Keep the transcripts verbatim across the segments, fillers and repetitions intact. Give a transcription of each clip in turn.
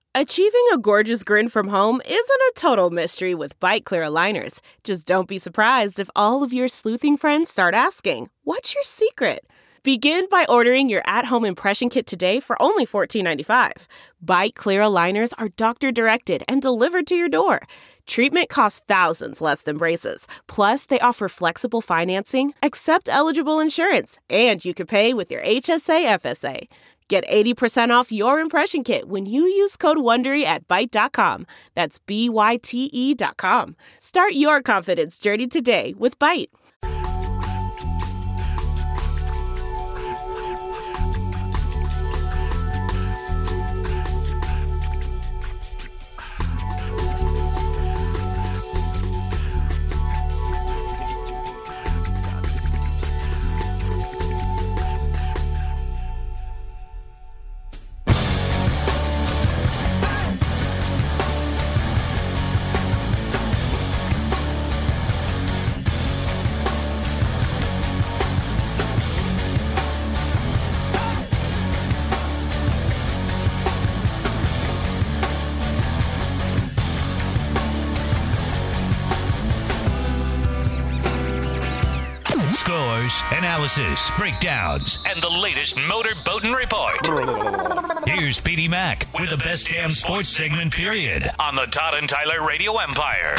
Achieving a gorgeous grin from home isn't a total mystery with Byte Clear aligners. Just don't be surprised if all of your sleuthing friends start asking, "What's your secret?" Begin by ordering your at-home impression kit today for only fourteen ninety-five. Byte Clear aligners are doctor-directed and delivered to your door. Treatment costs thousands less than braces. Plus, they offer flexible financing, accept eligible insurance, and you can pay with your H S A F S A. Get eighty percent off your impression kit when you use code WONDERY at byte dot com. That's B Y T E dot com. Start your confidence journey today with Byte. Analysis, breakdowns, and the latest motor boating report. Here's P D Mac with the best damn sports segment, period, on the Todd and Tyler Radio Empire.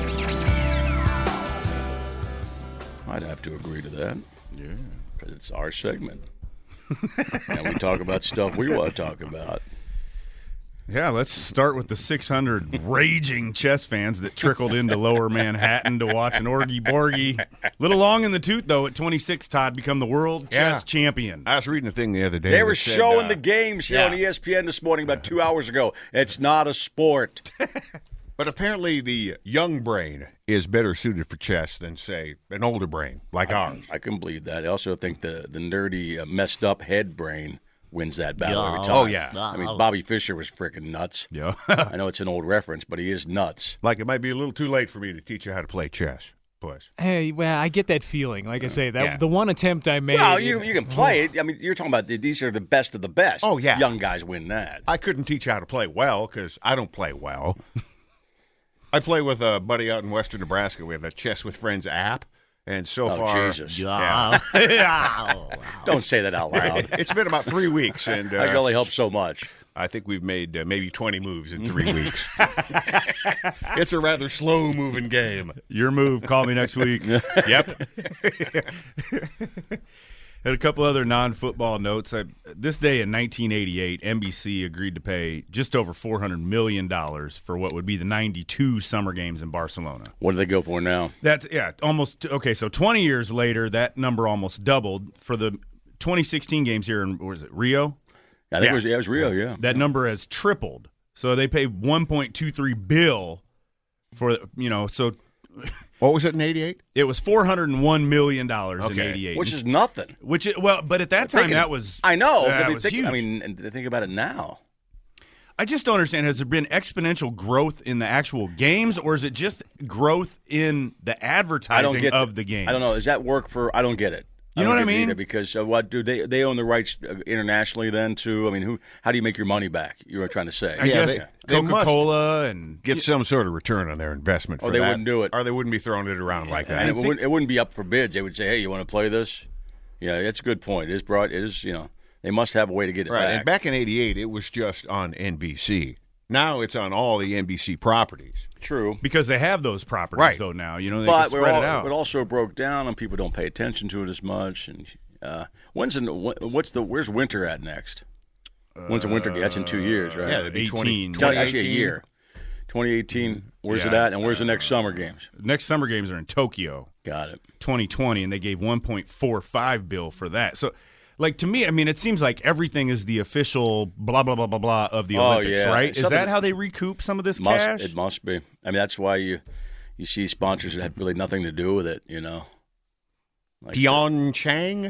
I'd have to agree to that. Yeah. Because it's our segment. And we talk about stuff we want to talk about. Yeah, let's start with the six hundred raging chess fans that trickled into Lower Manhattan to watch an Orgy Borgy. Little long in the tooth, though, at twenty-six, Todd, become the world yeah. chess champion. I was reading a thing the other day. They were said, showing uh, the games here yeah. on E S P N this morning about two hours ago. It's not a sport. But apparently the young brain is better suited for chess than, say, an older brain like I, ours. I can believe that. I also think the, the nerdy, uh, messed up head brain wins that battle yeah. every time. Oh, yeah. I mean, Bobby Fischer was freaking nuts. Yeah. I know it's an old reference, but he is nuts. Like it might be a little too late for me to teach you how to play chess, boys. Hey, well, I get that feeling. Like I say, that yeah. the one attempt I made. Well, you, you can play it. I mean, you're talking about the, these are the best of the best. Oh, yeah. Young guys win that. I couldn't teach you how to play well because I don't play well. I play with a buddy out in western Nebraska. We have a Chess with Friends app. And so oh, far, Jesus. yeah. Don't say that out loud. It's been about three weeks, and uh, I can only help so much. I think we've made uh, maybe twenty moves in three weeks. It's a rather slow-moving game. Your move. Call me next week. Yep. And a couple other non-football notes. I, this day in nineteen eighty-eight, N B C agreed to pay just over four hundred million dollars for what would be the ninety-two Summer Games in Barcelona. What do they go for now? That's, yeah, almost, okay, so twenty years later, that number almost doubled. For the twenty sixteen games here in, was it, Rio? I think yeah. it was yeah, it was Rio, yeah. That number has tripled. So they paid one point two three billion dollars for, you know, so... What was it in eighty-eight? It was four hundred one million dollars okay. in eighty-eight. Which is nothing. Which is, well, but at that time, thinking, that was I know. That I mean, was think, huge. I mean, think about it now. I just don't understand. Has there been exponential growth in the actual games, or is it just growth in the advertising I don't get of the, the games? I don't know. Does that work for – I don't get it. You know what I mean? Either because uh, what do they they own the rights internationally then too? I mean, who? How do you make your money back? You were trying to say. I yeah, guess they, Coca-Cola they and get some sort of return on their investment. For or they that, wouldn't do it, or they wouldn't be throwing it around like that. And it, think, wouldn't, it wouldn't be up for bids. They would say, "Hey, you want to play this?" Yeah, that's a good point. It is brought. It is you know they must have a way to get it right. back. And back in eighty-eight, it was just on N B C. Now it's on all the N B C properties. True. Because they have those properties, right. though, now. You know, they but can spread all, it out. It also broke down, and people don't pay attention to it as much. And uh, when's the, what's the where's winter at next? When's the winter? That's in two years, right? Yeah, it'd be eighteen. twenty, Actually, a year. twenty eighteen. Where's yeah, it at? And where's the next summer games? Next summer games are in Tokyo. Got it. twenty twenty, and they gave one point four five bill for that. So. Like, to me, I mean, it seems like everything is the official blah, blah, blah, blah, blah of the oh, Olympics, yeah. right? Is Something that how they recoup some of this must, cash? It must be. I mean, that's why you you see sponsors that have really nothing to do with it, you know. Like Pyeongchang,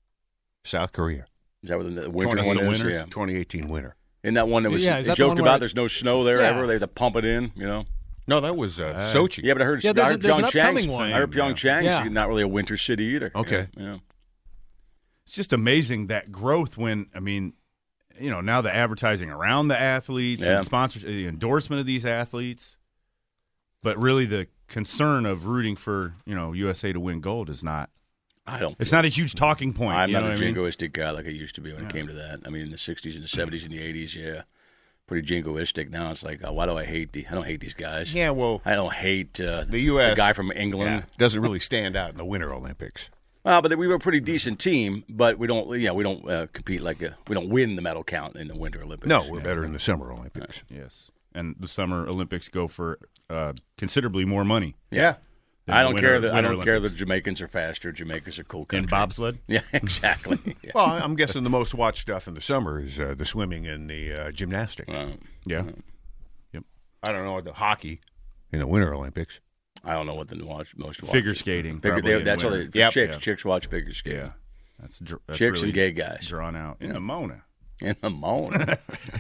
South Korea. Is that what the winter one is? Yeah. twenty eighteen winter. Isn't that one that was yeah, they joked about there's no snow there yeah. ever? They have to pump it in, you know? No, that was uh, uh, Sochi. Yeah, but I heard, yeah, I heard there's, Pyeongchang's one. I heard Pyeongchang's yeah. not really a winter city either. Okay. Yeah. It's just amazing that growth when, I mean, you know, now the advertising around the athletes Yeah. and sponsors, the endorsement of these athletes. But really the concern of rooting for, you know, U S A to win gold is not. I don't. It's feel- not a huge talking point. I'm you know not a what I mean? jingoistic guy like I used to be when it came to that. I mean, in the sixties and the seventies and the eighties, yeah, pretty jingoistic. Now it's like, oh, why do I hate the? I don't hate these guys. Yeah, well, I don't hate uh, the U S the guy from England. yeah, doesn't really stand out in the Winter Olympics. Well, but we were a pretty decent team, but we don't. Yeah, we don't uh, compete like a, we don't win the medal count in the Winter Olympics. No, we're better in the Summer Olympics. Yes. And the Summer Olympics go for uh, considerably more money. Yeah. than I the don't Winter- care that I Winter don't care that Olympics. Jamaicans are faster. Jamaicans are cool country. In bobsled? Yeah, exactly. Yeah. Well, I'm guessing the most watched stuff in the summer is uh, the swimming and the uh, gymnastics. Uh, Yeah. I don't know the hockey in the Winter Olympics. I don't know what the watch, most watch Figure is. skating, Figure, probably they, in that's all they. winter. For Yep. chicks, Yeah. chicks watch figure skating. Yeah. That's, dr- that's Chicks really and gay guys drawn out. In the Mona. in the morning.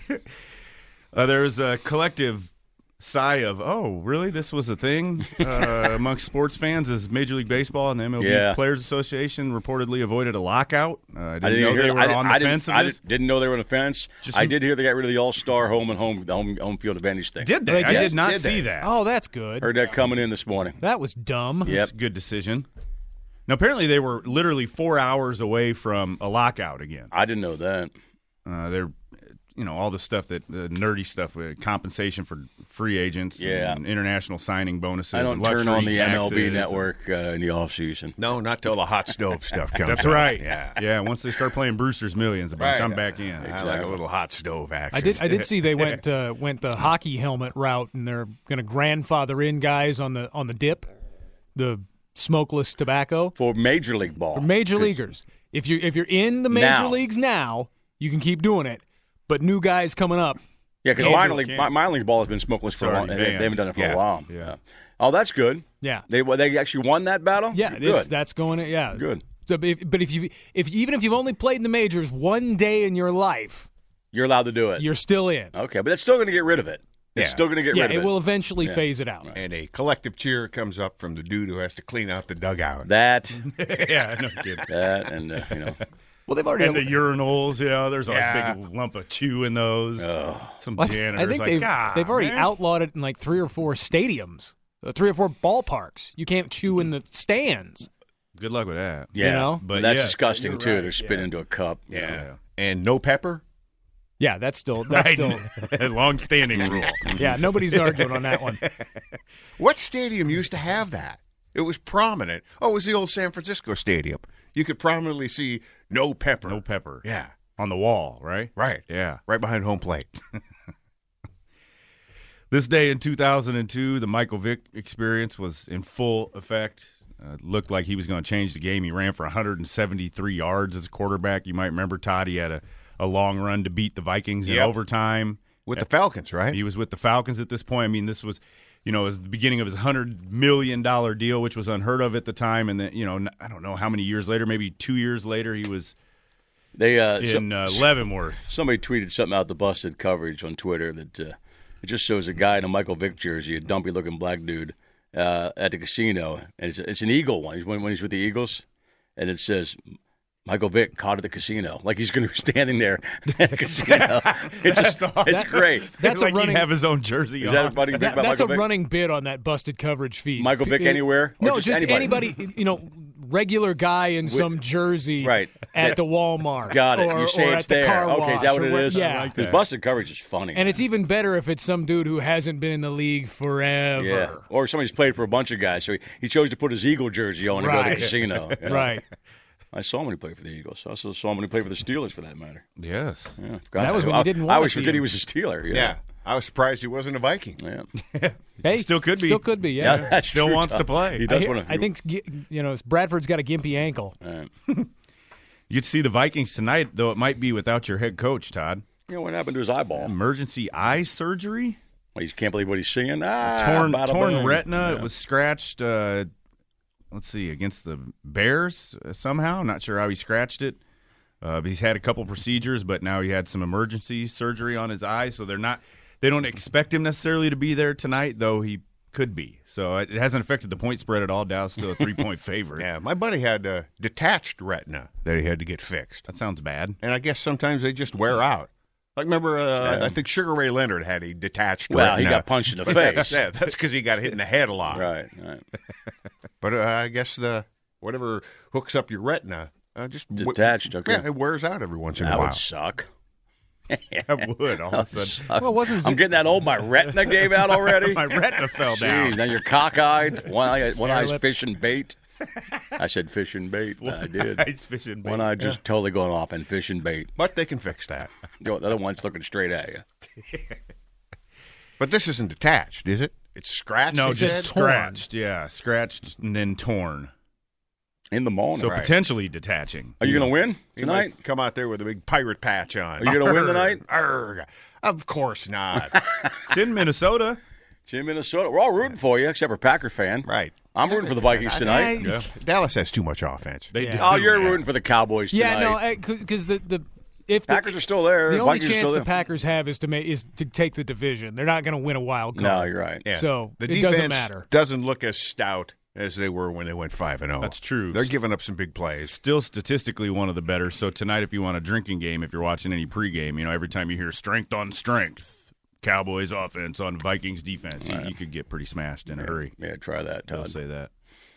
Uh, there's a collective sigh of, oh, really? This was a thing uh, amongst sports fans as Major League Baseball and the M L B Yeah. Players Association reportedly avoided a lockout. Uh, I didn't, I didn't know hear, they were I, didn't- on the I didn't- fence of I this. didn't, didn't know they were on the fence. Just- I did hear they got rid of the All-Star home and home the home, home field advantage thing. Did they? They I did. did not Did see they? that. Oh, that's good. Heard that coming in this morning. That was dumb. Yep. That's a good decision. Now, apparently they were literally four hours away from a lockout again. I didn't know that. Uh, they're, you know, all the stuff that the nerdy stuff, with compensation for free agents, Yeah. and international signing bonuses. I don't and turn on luxury the M L B taxes. network uh, in the off season. No, not till the hot stove stuff comes That's out. right. Yeah. yeah. Once they start playing Brewster's Millions a bunch, Right. I'm back in. I like a little hot stove action. I did. I did see they went uh, went the hockey helmet route, and they're going to grandfather in guys on the on the dip, the smokeless tobacco For Major League ball. for major leaguers. If you if you're in the major Now. leagues now, you can keep doing it. But new guys coming up, Yeah, because Major minor League league, can't. mi- minor league ball has been smokeless for a It's long. already They, they banned. haven't done it for Yeah. a while. Yeah. Oh, that's good. yeah, They well, they actually won that battle. yeah, Good. it's, that's going. To, yeah, Good. So, if, but if you if even if you've only played in the majors one day in your life, You're allowed to do it. you're still in. Okay, but it's still going to get rid of it. It's Yeah. still going to get Yeah, rid of it it. will eventually Yeah. phase it out. And a collective cheer comes up from the dude who has to clean out the dugout. That, yeah, no kidding. that, and uh, you know, Well, they've already. And the urinals, you know, there's always Yeah. a big lump of chew in those. Some Well, janitors I think like, they've, God, they've already man." outlawed it in like three or four stadiums, uh, three or four ballparks. You can't chew in the stands. Good luck with that. yeah, know? But that's yeah, disgusting you're too. right, They're spit yeah. into a cup. you Yeah. know. And no pepper? Yeah, that's still that's Right. still. Long-standing rule. Yeah, nobody's arguing on that one. What stadium used to have that? It was prominent. Oh, it was the old San Francisco Stadium. You could prominently see no pepper. No pepper. Yeah, On the wall, right? right. Yeah. Right behind home plate. This day in two thousand two, the Michael Vick experience was in full effect. Uh, it looked like he was going to change the game. He ran for one hundred seventy-three yards as a quarterback. You might remember, Todd, he had a, a long run to beat the Vikings in Yep. overtime. With the Falcons, right? He was with the Falcons at this point. I mean, this was, you know, it was the beginning of his one hundred million dollars deal, which was unheard of at the time. And then, you know, I don't know how many years later, maybe two years later, he was They uh, in so- uh, Leavenworth. somebody tweeted something out the busted coverage on Twitter that uh, it just shows a guy in a Michael Vick jersey, a dumpy looking black dude, uh, at the casino, and it's, it's an Eagle one. He's when, when he's with the Eagles, and it says Michael Vick caught at the casino, like he's going to be standing there at the casino. It's just, it's great. That's like a running. he'd have his own jersey Is on. that a funny thing that- about that's Michael a Vick? running bit on that busted coverage feed. Michael Vick P- anywhere? Or No, just just, anybody? You know, regular guy in some jersey, Right. at Yeah. the Walmart. Got it. Or, you say or it's at the there. car Okay, is that wash what or it is? Yeah, like Because that. busted coverage is funny. and it's even better if it's some dude who hasn't been in the league forever. yeah, or somebody's played for a bunch of guys, so he, he chose to put his Eagle jersey on and go to the Right. casino. you know? Right. I saw him when he played for the Eagles. I also saw him when he played for the Steelers, for that matter. Yes. Yeah, forgot That was when I, you didn't I wanna always see forget him. he was a Steeler. you know? Yeah. I was surprised he wasn't a Viking. Yeah. Hey, Still could be. Still could be. Yeah, Yeah. that's Still true, wants Tom. to play. He I, does hear- want to. I think you know Bradford's got a gimpy ankle. You could see the Vikings tonight, though it might be without your head coach, Todd. You know what happened to his eyeball? Emergency eye surgery? Well, you can't believe what he's seeing. Ah, torn bada torn bing. retina. Yeah. It was scratched, uh, let's see, against the Bears uh, somehow. Not sure how he scratched it. Uh, but he's had a couple procedures, but now he had some emergency surgery on his eye, so they're not they don't expect him necessarily to be there tonight, though he could be. So it, it hasn't affected the point spread at all. Dallas still a three-point favorite. Yeah, my buddy had a detached retina that he had to get fixed. That sounds bad. And I guess sometimes they just wear out. Like, remember, uh, Yeah. I think Sugar Ray Leonard had a detached Well, retina. he got punched in the But face. That's, yeah, that's because he got hit in the head a lot. Right, right. But uh, I guess the whatever hooks up your retina uh, just w- Detached, okay. Yeah, it wears out every once in That a while. would suck. That would all of a sudden. Well, it wasn't. I'm getting that old. My retina gave out already. My retina fell down. Jeez, now you're cockeyed. One eye, one eye's Hairlip. fishing bait. I said fishing bait. I did. Ice fishing. One bait. eye just totally going off and fishing bait. But they can fix that. The other one's looking straight at you. But this isn't detached, is it? It's scratched. No, you just said? scratched. Yeah, scratched and then torn. In the morning. So Right. potentially detaching. Are you going to win He tonight? might come out there with a big pirate patch on. Are you gonna win Arrgh, tonight? arrgh. Of course not. It's in Minnesota. It's in Minnesota. We're all rooting for you, except for Packer fan. Right. I'm rooting for the Vikings tonight. Yeah. Dallas has too much offense. They Yeah. do. Oh, you're yeah. rooting for the Cowboys Yeah, tonight. no, because the the if the, Packers are still there. the only Vikings are chance still the there. Packers have is to make is to take the division. They're not going to win a wild card. No, you're right. Yeah. So the it defense doesn't matter. doesn't look as stout as they were when they went five and zero. That's true. They're giving up some big plays. Still statistically one of the better. So tonight, if you want a drinking game, if you're watching any pregame, you know, every time you hear strength on strength, Cowboys offense on Vikings defense, you, you could get pretty smashed in a hurry. Yeah, try that, I'll Todd. say that.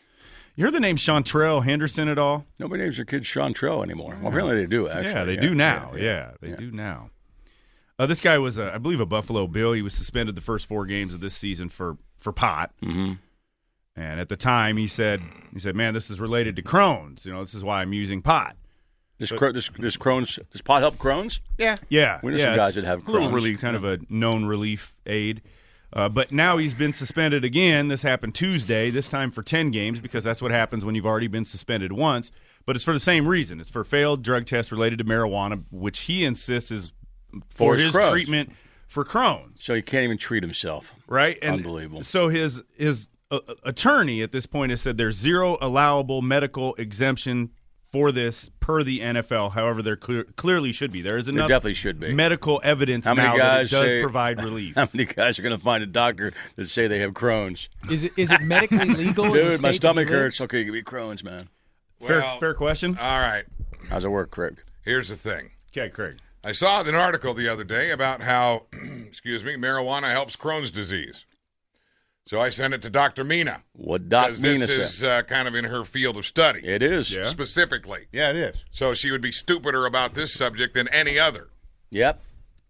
You heard the name Chantrell Henderson at all? Nobody names their kids Chantrell anymore. Well, apparently they do, actually. yeah, they do now. Yeah, they do now. Uh, this guy was, uh, I believe, a Buffalo Bill. He was suspended the first four games of this season for, for pot. Mm-hmm. And at the time, he said, "He said, man, this is related to Crohn's. You know, this is why I'm using pot." This, Cro- this, this Crohn's, does pot help Crohn's? Yeah. Yeah, We know yeah, some guys it's that have a little Crohn's. relief, kind of a known relief aid. Uh, but now he's been suspended again. This happened Tuesday, this time for ten games, because that's what happens when you've already been suspended once. But it's for the same reason. It's for failed drug test related to marijuana, which he insists is for, For his his Crohn's. treatment for Crohn's. So he can't even treat himself. Right? And Unbelievable. So his his uh, attorney at this point has said there's zero allowable medical exemption for this per the N F L. However, there clear, clearly should be. There is enough definitely should be. medical evidence How many now that it guys does say- provide relief. How many guys are going to find a doctor that say they have Crohn's? Is it is it medically legal? in the Dude, state my that he stomach lives? hurts. Okay, give me Crohn's, man. fair, Well, fair question. All right. How's it work, Craig? Here's the thing. Okay, Craig. I saw an article the other day about how, excuse me, marijuana helps Crohn's disease. So I sent it to Doctor Mina. What Doc Because Mina this is said. uh, kind of in her field of study, It is. specifically. Yeah, it is. So she would be stupider about this subject than any other, Yep.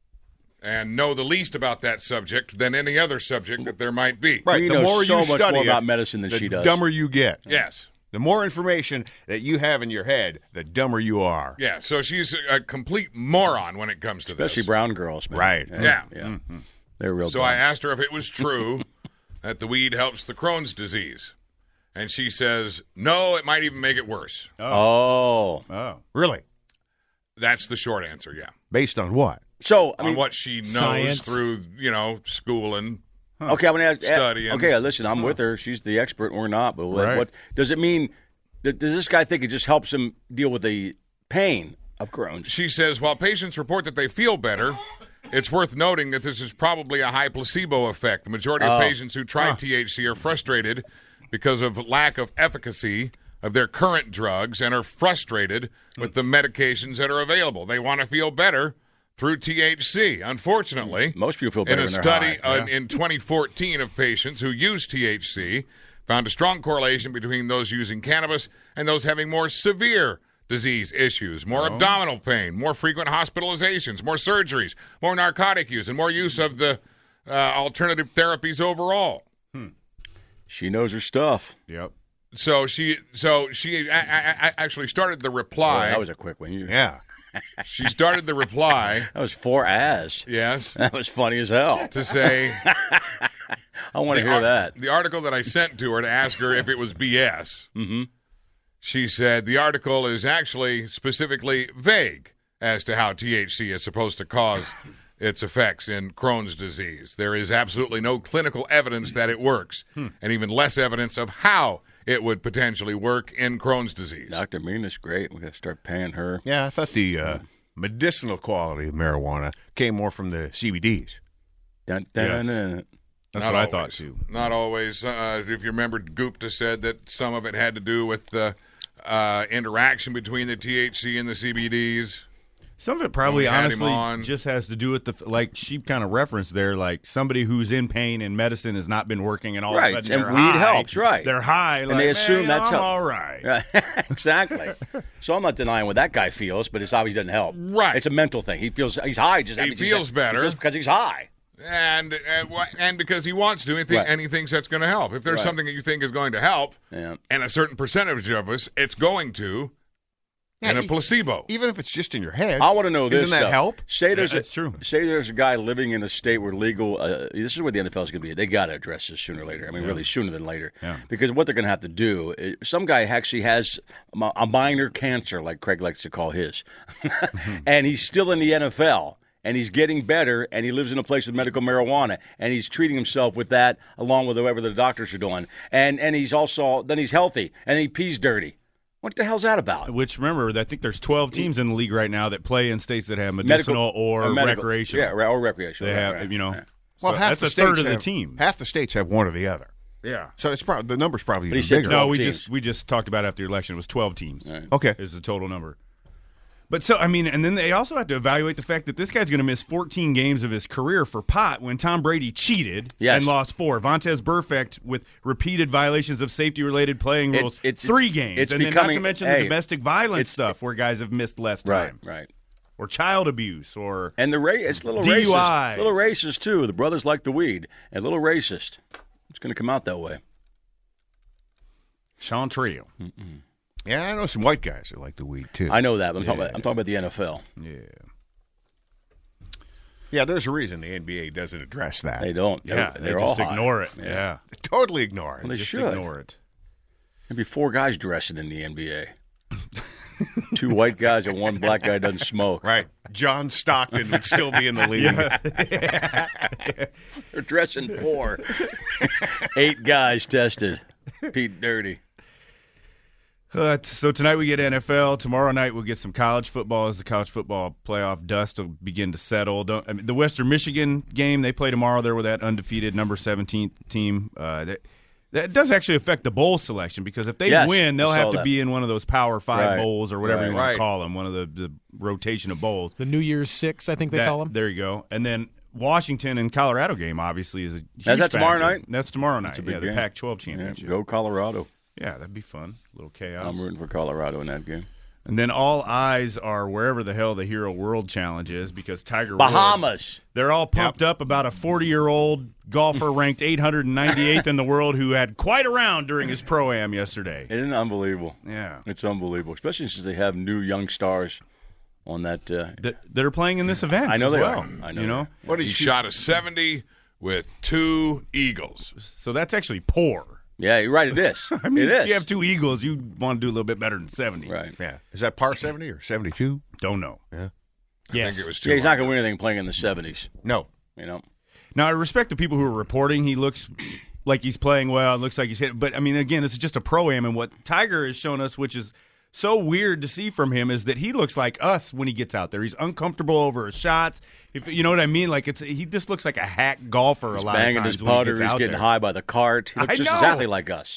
and know the least about that subject than any other subject that there might be. Right. We the know more so you much study more about it, medicine than the she does. dumber you get. Yes. The more information that you have in your head, the dumber you are. Yeah, so she's a complete moron when it comes to Especially this. brown girls, man. Right. Yeah. Yeah. They're real So dumb. I asked her if it was true that the weed helps the Crohn's disease. And she says, no, it might even make it worse. Oh. Oh. Really? That's the short answer, yeah. Based on what? So, I On mean, what she knows Science. through, you know, schooling. okay, I'm going to ask. Studying. Okay, listen, I'm with her. She's the expert, or not. But what, Right. what does it mean? Does this guy think it just helps him deal with the pain of Crohn's? She says, while patients report that they feel better, it's worth noting that this is probably a high placebo effect. The majority of Oh. patients who try T H C are frustrated because of lack of efficacy of their current drugs and are frustrated with the medications that are available. They want to feel better through T H C. Unfortunately, Most people feel in better a when they're study high. uh, in twenty fourteen of patients who used T H C, found a strong correlation between those using cannabis and those having more severe disease issues, more abdominal pain, more frequent hospitalizations, more surgeries, more narcotic use, and more use of the uh, alternative therapies overall. She knows her stuff. Yep. So she, so she a- a- a- actually started the Boy, reply. that was a quick one. You, Yeah. She started the reply. That was four as. Yes. That was funny as hell. To say I want to the hear ar- that. The article that I sent to her to ask her if it was B S. Mm-hmm. She said the article is actually specifically vague as to how T H C is supposed to cause its effects in Crohn's disease. There is absolutely no clinical evidence that it works, and even less evidence of how it would potentially work in Crohn's disease. Doctor Mina's great. We got to start paying her. Yeah, I thought the uh, medicinal quality of marijuana came more from the C B Ds. Dun, dun, dun. That's Not what I always. thought too. Not always. Uh, if you remember, Gupta said that some of it had to do with the uh, interaction between the T H C and the C B Ds. Some of it probably, We had him honestly, on. just has to do with the like she kind of referenced there, like somebody who's in pain and medicine has not been working, and all Right, of a sudden and they're weed high. helps, right. They're high, And like, they assume "Man, that's I'm how- all right. Right. Exactly. So I'm not denying what that guy feels, but it's obviously doesn't help. Right. It's a mental thing. He feels he's high. Just He I mean, just- feels better. just because he's high. And and, wh- and because he wants to, and, think, Right. and he thinks that's going to help. If there's Right. something that you think is going to help, Yeah. and a certain percentage of us, it's going to, and a e- placebo. Even if it's just in your head. I want to know this. Doesn't that stuff. help? Say there's Yeah, a, that's true. Say there's a guy living in a state where legal. Uh, this is where the N F L is going to be. They got to address this sooner or later. I mean, really sooner than later. Yeah. Because what they're going to have to do. uh, Some guy actually has a a minor cancer, like Craig likes to call his, and he's still in the N F L. And he's getting better, and he lives in a place with medical marijuana, and he's treating himself with that, along with whatever the doctors are doing. And and he's also then he's healthy, and he pees dirty. What the hell's that about? Which, remember, I think there's twelve teams in the league right now that play in states that have medicinal Medical- or uh, medical. recreational. Yeah, or recreational. They right, have, right, you know, right. Well, so half that's the a states third of the have, team. Half the states have one or the other. Yeah. So it's probably the number's probably But he even said bigger. No, twelve we teams. just we just talked about after the election. It was twelve teams. Okay. Is the total number. But so I mean, and then they also have to evaluate the fact that this guy's going to miss fourteen games of his career for pot when Tom Brady cheated Yes. and lost four. Vontez Burfict with repeated violations of safety-related playing It's- rules, it's- three it's- games, it's and then not to becoming- mention hey, the domestic violence it's- stuff where guys have missed less time, Right, right. or child abuse, or And the ra- it's a little D U racist. Is. Little racist too. The brothers like the weed. And a little racist. It's going to come out that way. Sean Trio. Yeah, I know some white guys that like the weed too. I know that. But I'm talking about. I'm talking about the N F L. Yeah. Yeah, there's a reason the N B A doesn't address that. They don't. They're, Yeah, they're they all just high. ignore it. Yeah. Yeah. Totally ignore it. Well, they just should. ignore it. There'd be four guys dressing in the N B A. Two white guys and one black guy doesn't smoke. Right. John Stockton would still be in the league. They're dressing four. Eight guys tested. Pete Dirty. Uh, t- so tonight we get N F L. Tomorrow night we'll get some college football as the college football playoff dust will begin to settle. Don't, I mean, the Western Michigan game they play tomorrow. They're with that undefeated number seventeenth team. Uh, that, that does actually affect the bowl selection because if they Yes, win, they'll I have saw to that. be in one of those Power Five Right, bowls or whatever right. you want Right. to call them, one of the, the rotation of bowls. The New Year's Six, I think they That- call them. There you go. And then Washington and Colorado game obviously is a huge Is that tomorrow factor. night? That's tomorrow night. a big Yeah, the game. Pac twelve Yeah, championship. go Colorado. Yeah, that'd be fun. A little chaos. I'm rooting for Colorado in that game. And then all eyes are wherever the hell the Hero World Challenge is because Tiger Bahamas. Woods, they're all pumped up about a forty-year-old golfer ranked eight hundred ninety-eighth in the world who had quite a round during his Pro-Am yesterday. Isn't it unbelievable? Yeah. It's unbelievable, especially since they have new young stars on that. Uh, That, that are playing in this event I know as they well. are. I know You they know? are. What did He you shot a seventy with two eagles. So that's actually poor. yeah, you're right. It is. I mean, it is. if you have two Eagles, you want to do a little bit better than seventy. Right. Yeah. Is that par seventy or seventy-two? Don't know. I Yes. think it was two. Yeah, he's not going to win anything playing in the seventies. No. You know. Now, I respect the people who are reporting he looks like he's playing well. It looks like he's hit. But, I mean, again, it's just a Pro-Am. And what Tiger has shown us, which is so weird to see from him, is that he looks like us when he gets out there. He's uncomfortable over his shots. If You know what I mean? Like it's He just looks like a hack golfer He's a lot of banging times his when he putter. gets He's out getting there. high by the cart. He looks I just know. exactly like us.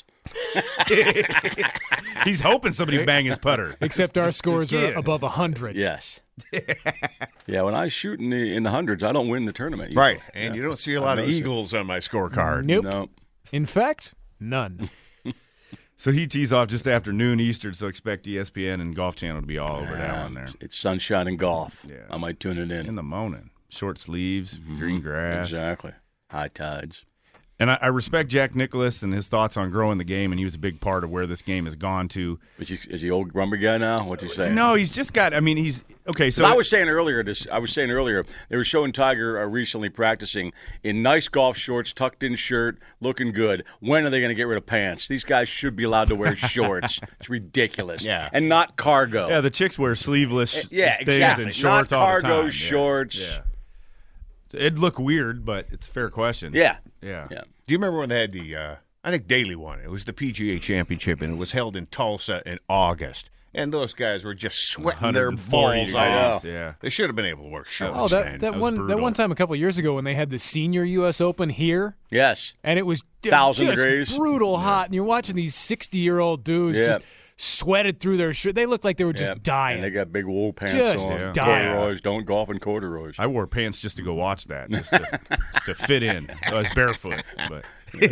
He's hoping somebody bang his putter. Except our scores are kid. above one hundred. Yes. Yeah, when I shoot in the in the hundreds, I don't win the tournament. Right. usually. And Yeah. you don't see a lot of noticed it. eagles on my scorecard. Nope. No. In fact, none. So he tees off just after noon Eastern, so expect E S P N and Golf Channel to be all over that one there. It's sunshine and golf. Yeah. I might tune it in. In the morning. Short sleeves, green grass. Exactly. High tides. And I, I respect Jack Nicklaus and his thoughts on growing the game, and he was a big part of where this game has gone to. Is he, is he old rumber guy now? What's he saying? No, he's just got. I mean, he's okay. So So I was saying earlier, this I was saying earlier, they were showing Tiger uh, recently practicing in nice golf shorts, tucked in shirt, looking good. When are they going to get rid of pants? These guys should be allowed to wear shorts. It's ridiculous. Yeah. And not cargo. yeah, the chicks wear sleeveless Yeah, stays exactly. and shorts Not all cargo the time. Yeah, shorts. Yeah. So it'd look weird, but it's a fair question. Yeah. Yeah. Yeah. Do you remember when they had the, uh, I think Daly won it. It was the P G A Championship, and it was held in Tulsa in August. And those guys were just sweating their one hundred forty balls degrees. off. Yeah. They should have been able to wear shorts. Oh, that, man. that was one that brutal. one time a couple years ago when they had the senior U S Open here, Yes. and it was ju- Thousand just degrees. brutal hot, and you're watching these sixty-year-old dudes Yeah. just sweated through their shirt. They looked like they were just Yeah. dying. And they got big wool pants Just on. yeah. Corduroys. Don't golf in corduroys. I wore pants just to go watch that, just to, just to fit in. I was barefoot, but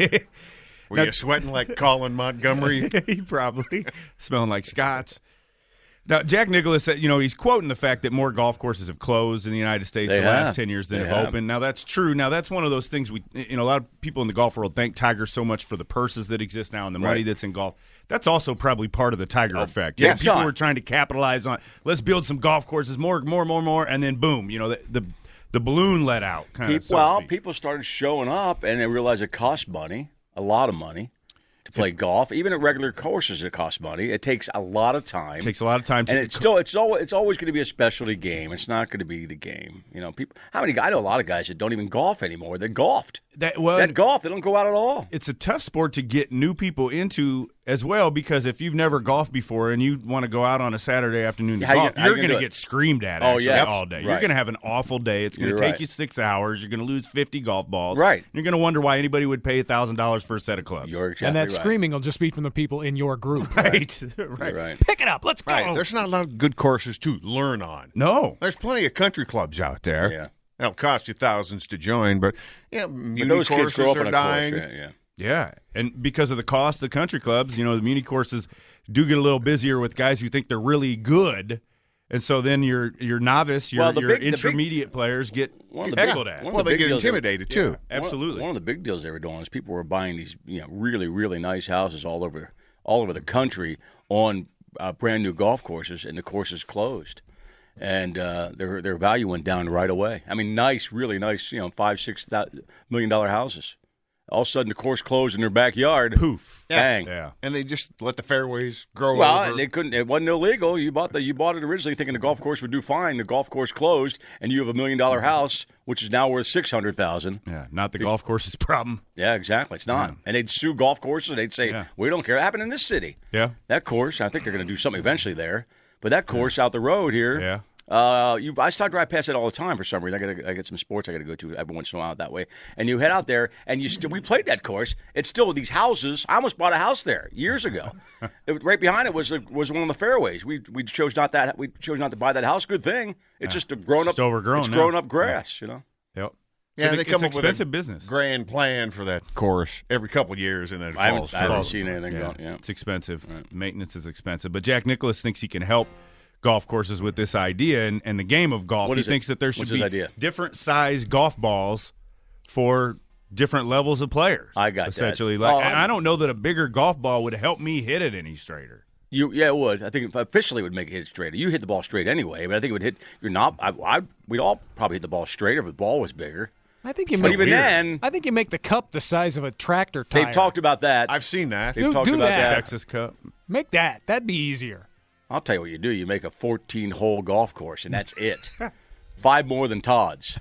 Were Now- you sweating like Colin Montgomery? he probably smelling like scotch. Now, Jack Nicklaus said, you know, he's quoting the fact that more golf courses have closed in the United States They the have. last ten years than They have have. opened. Now, that's true. Now, that's one of those things we, you know, a lot of people in the golf world thank Tiger so much for the purses that exist now and the money Right. that's in golf. That's also probably part of the Tiger effect. yeah, You know, people John. were trying to capitalize on, let's build some golf courses, more, more, more, more, and then boom, you know, the the, the balloon let out. Kind Peop- of, so to well, speak. people started showing up, and they realized it costs money, a lot of money, to play golf. Even at regular courses, it costs money. It takes a lot of time. It takes a lot of time to and it's still it's always it's always going to be a specialty game. It's not going to be the game. You know, people. How many? I know a lot of guys that don't even golf anymore. They golfed. that, well, That golf, they don't go out at all. it's a tough sport to get new people into as well, because if you've never golfed before and you want to go out on a Saturday afternoon to How you- golf, how you you're gonna going to do it? get screamed at Oh, actually yeah. all day. You're Right. going to have an awful day. It's going You're to take right. you six hours. You're going to lose fifty golf balls. Right. You're going to wonder why anybody would pay one thousand dollars for a set of clubs. You're exactly and that right. screaming will just be from the people in your group. right. You're right. right. Pick it up. Let's go. Right. There's not a lot of good courses to learn on. No. There's plenty of country clubs out there. Yeah. It'll cost you thousands to join, but yeah, But muni those kids courses grow up are on a dying. course. Yeah, yeah. Yeah. And because of the cost of the country clubs, you know, the muni courses do get a little busier with guys who think they're really good. And so then your your novice, your, Well, the your big- the big- intermediate players get One of the big- heckled at. one Well, of the they big get deals intimidated they- too. One- Absolutely. One of the big deals they were doing is people were buying these, you know, really, really nice houses all over, all over the country on uh, brand new golf courses, and the courses closed, and uh, their their value went down right away. I mean, nice, really nice, you know, five, six thousand million dollar houses. All of a sudden, the course closed in their backyard. Poof. Bang. Yeah. And they just let the fairways grow Well, over. and it couldn't. It wasn't illegal. You bought the. You bought it originally thinking the golf course would do fine. The golf course closed, and you have a million dollar house, which is now worth six hundred thousand. Yeah. Not the golf course's problem. Yeah, exactly. It's not. And they'd sue golf courses. And they'd say, Yeah. "We don't care." It happened in this city. Yeah. That course. I think they're going to do something eventually there. But that course out the road here. Yeah. Uh, you, I start drive past it all the time for some reason. I got I get some sports I got to go to every once in a while that way. And you head out there, and you still we played that course. It's still these houses. I almost bought a house there years ago. It was- right behind it was was one of the fairways. We we chose not that we chose not to buy that house. Good thing. It's just a grown Just up overgrown It's now. grown up grass. You know. Yep. yeah, So they it's come up with expensive a business. grand plan for that course every couple of years, and then it I falls haven't, I haven't through. seen anything Yeah. going. Yeah. It's expensive. Maintenance is expensive. But Jack Nicklaus thinks he can help golf courses with this idea and, and the game of golf. What He is it? thinks that there should What's be his idea? different size golf balls for different levels of players. I got that. essentially. Like, Oh, and I'm- I don't know that a bigger golf ball would help me hit it any straighter. You, yeah, it would. I think officially it would make it hit straight. You hit the ball straight anyway, but I think it would hit your knob. I, I, we'd all probably hit the ball straighter if the ball was bigger. I think you But make. even then, I think you make the cup the size of a tractor tire. they've talked about that. I've seen that. They've Do- talked do about that. that. Texas Cup. Make that. That'd be easier. I'll tell you what you do. You make a fourteen-hole golf course, and that's it. Five more than Todd's.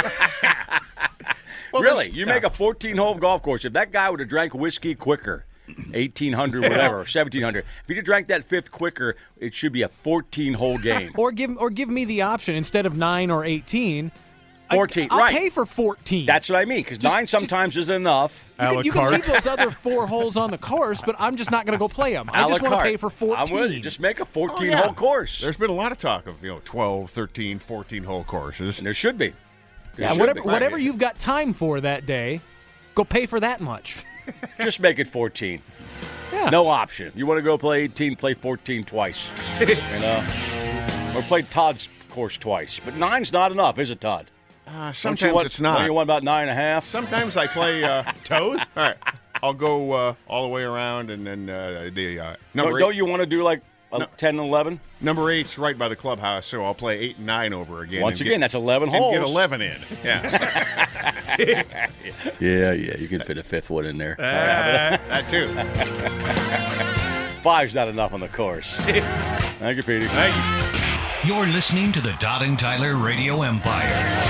Well, really, this- you yeah. make a fourteen-hole golf course. If that guy would have drank whiskey quicker, eighteen hundred, whatever, seventeen hundred. If he'd have drank that fifth quicker, it should be a fourteen-hole game. Or give or give me the option instead of nine or eighteen. I- fourteen, I'll right. pay for fourteen. That's what I mean, because nine sometimes isn't enough. you a can, la you can carte. leave those other four holes on the course, but I'm just not going to go play them. I A la just want to carte. pay for fourteen. I'm with you. Just make a Oh, fourteen-hole yeah. course. There's been a lot of talk of, you know, twelve, thirteen, fourteen hole courses. And there should be. There yeah, should whatever be. whatever you've got time for that day, go pay for that much. Just make it fourteen. Yeah. No option. You want to go play eighteen, play fourteen twice. You know? Or play Todd's course twice. But nine's not enough, is it, Todd? Uh, Don't you sometimes want- it's not. don't you want about nine and a half? Sometimes I play uh, toes. All right, I'll go uh, all the way around, and then uh, the uh, number Don't, eight, don't you want to do like a No. ten and eleven? number eight's right by the clubhouse, so I'll play eight and nine over again. Once and again, get, that's eleven and holes. get eleven in. Yeah, Yeah, yeah, you can fit a fifth one in there. that too. Five's not enough on the course. Thank you, Petey. Thank you. You're listening to the Todd and Tyler Radio Empire.